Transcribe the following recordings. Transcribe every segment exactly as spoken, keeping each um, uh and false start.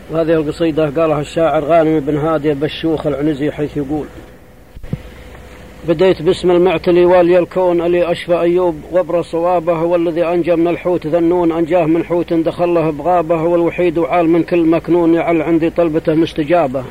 وهذه القصيدة قالها الشاعر غانم بن هادي بشوخ العنزي حيث يقول: بديت باسم المعتلي والي الكون اللي أشفى أيوب وبر صوابه، هو الذي أنجى من الحوت ذنون أنجاه من حوت دخله بغابه، هو الوحيد وعال من كل مكنون يعل عندي طلبته مستجابة.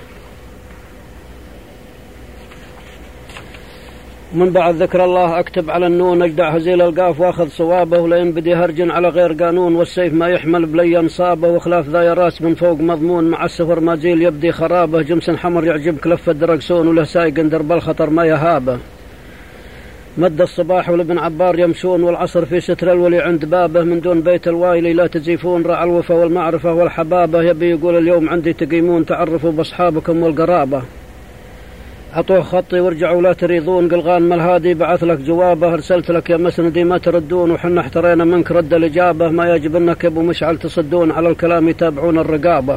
من بعد ذكر الله أكتب على النون أجدع هزيل القاف وأخذ صوابه، ولين بدي هرج على غير قانون والسيف ما يحمل بلي انصابه، وخلاف ذا يراس من فوق مضمون مع السفر ما زيل يبدي خرابه، جمس حمر يعجبك لفة درقسون وله سايق درب الخطر ما يهابه. مد الصباح ولابن عبار يمشون والعصر في ستر الولي عند بابه، من دون بيت الوايلي لا تزيفون رع الوفا والمعرفة والحبابة، يبي يقول اليوم عندي تقيمون تعرفوا باصحابكم والقرابة. عطوه خطي وارجعوا لا تريضون، قلغان مالهادي بعث لك جوابه، ارسلت لك يا مسندي ما تردون، وحنا احترينا منك رد الإجابة، ما يجب انك يا ابو مشعل تصدون على الكلام يتابعون الرقابة.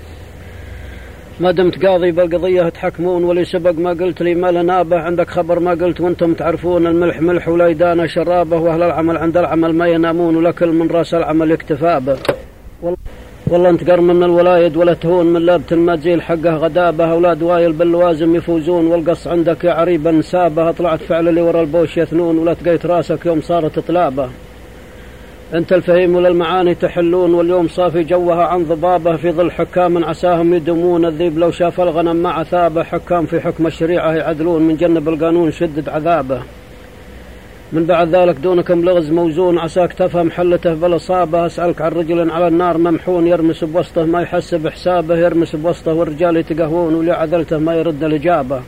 ما دمت قاضي بالقضية تحكمون، ولي سبق ما قلت لي ما لنابه، عندك خبر ما قلت وانتم تعرفون، الملح ملح ولا يدانا شرابه، واهل العمل عند العمل ما ينامون، ولكل من راس العمل اكتفابه. والله انت قر من الولايد ولا تهون، من لابت ما تزيل حقه غدابه، اولاد وايل باللوازم يفوزون، والقص عندك يا عريبا نسابه، طلعت فعل اللي ورا البوش يثنون، ولا تقيت راسك يوم صارت طلابه. انت الفهيم وللمعاني تحلون، واليوم صافي جوها عن ضبابه، في ظل حكام عساهم يدمون، الذيب لو شاف الغنم مع عثابه، حكام في حكم الشريعه يعدلون، من جنب القانون شدد عذابه. من بعد ذلك دونكم لغز موزون، عساك تفهم حلته بالإصابة، أسألك عن رجل على النار ممحون، يرمس بوسطه ما يحسب حسابه، يرمس بوسطه والرجال يتقهون، ولي عذلته ما يرد الإجابة.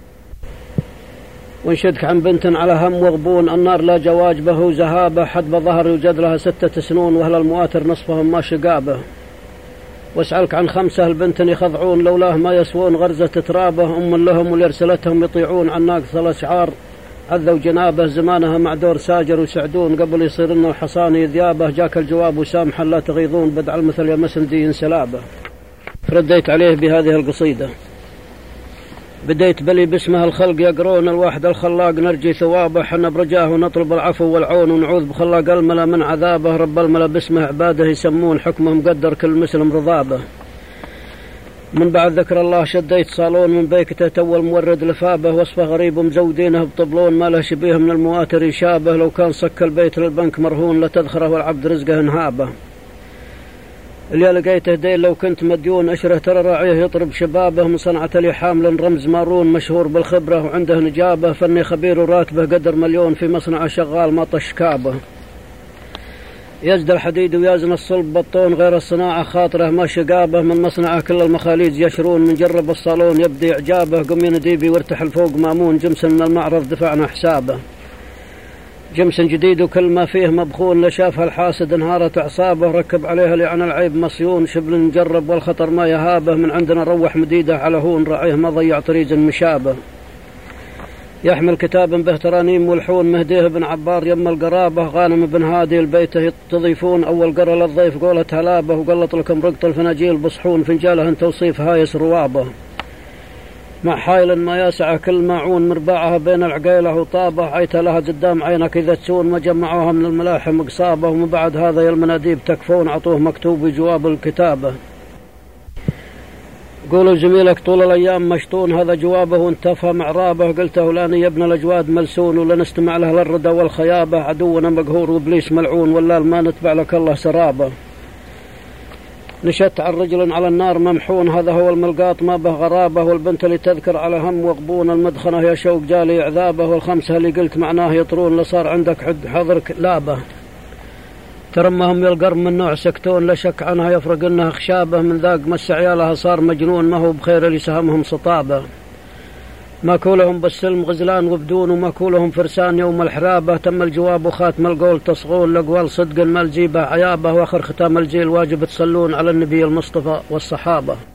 وانشدك عن بنت على هم وغبون، النار لا جواجبه وزهابه، حد بظهر يوجد لها ستة سنون، وأهل المواتر نصفهم ما شقابه. واسألك عن خمسة البنت يخضعون، لولاه ما يسوون غرزة ترابه، أم لهم ولرسلتهم يطيعون، عن ناقص الأشعار عذوا جنابه، زمانها مع دور ساجر وسعدون، قبل يصير لنا الحصان ذيابه، جاك الجواب وسامحا لا تغيظون، بدع المثل يا مسندي انسلابه. رديت عليه بهذه القصيدة: بديت بلي باسمها الخلق يقرون، الواحد الخلاق نرجي ثوابه، حنا برجاه ونطلب العفو والعون، ونعوذ بخلاق الملا من عذابه، رب الملا باسمه عباده يسمون، حكمه مقدر كل مسلم رضابه. من بعد ذكر الله شديت صالون، من بيكته تول مورد لفابه، وصفه غريب مزودينه بطبلون، ما له شبيه من المواتر يشابه، لو كان صك البيت للبنك مرهون لتذخره والعبد رزقه انهابه. اللي لقيته دين لو كنت مديون، اشره ترى راعيه يطرب شبابه، من صنعة لي حامل رمز مارون، مشهور بالخبرة وعنده نجابه، فني خبير وراتبه قدر مليون، في مصنع شغال ما طش كابه. يزد الحديد ويزن الصلب بطون، غير الصناعة خاطره ما شقابه، من مصنعه كل المخاليز يشرون، من جرب الصالون يبدي إعجابه، قم ينديبي وارتحل فوق مامون، جمس من المعرض دفعنا حسابه. جمس جديد وكل ما فيه مبخون، لشافها الحاسد انهارت أعصابه، ركب عليها لعن العيب مصيون، شبل نجرب والخطر ما يهابه، من عندنا روح مديده على هون، رعيه ما ضيع طريق مشابه. يحمل كتابا به ترانيم والحون، مهديه بن عبار يم القرابة، غانم بن هادي البيته تضيفون، أول قرى للضيف قولة هلابة، وقلط لكم رقط الفناجيل بصحون، فنجالها توصيف هايس روابة. مع حايل ما يسع كل معون، مربعها بين العقيلة وطابة، عيت لها قدام عينك إذا تسون، ما جمعوها من الملاحم قصابة، ومن بعد هذا يا المناديب تكفون، عطوه مكتوب بجواب الكتابة. قولوا زميلك طول الأيام مشطون، هذا جوابه وانتفى معرابه، قلته لاني يا ابن الأجواد ملسون، ولنستمع له للردى والخيابة، عدونا مقهور وإبليس ملعون، ولا ما نتبع لك الله سرابه. نشت عن رجل على النار ممحون، هذا هو الملقاط ما به غرابة، والبنت اللي تذكر على هم وغبون، المدخنة يا شوق جالي عذابه، والخمسة اللي قلت معناه يطرون، لصار عندك حد حضرك لابه. ترمهم يلقر من نوع سكتون، لا شك عنها يفرق انها خشابه، من ذاق مس عيالها صار مجنون، ما هو بخير اللي سهمهم سطابه. ماكولهم بالسلم غزلان وبدون، وماكولهم فرسان يوم الحرابه، تم الجواب وخاتم القول تصغون، لقوال صدق ما الجيبه عيابه، واخر ختام الجيل واجب تصلون على النبي المصطفى والصحابه.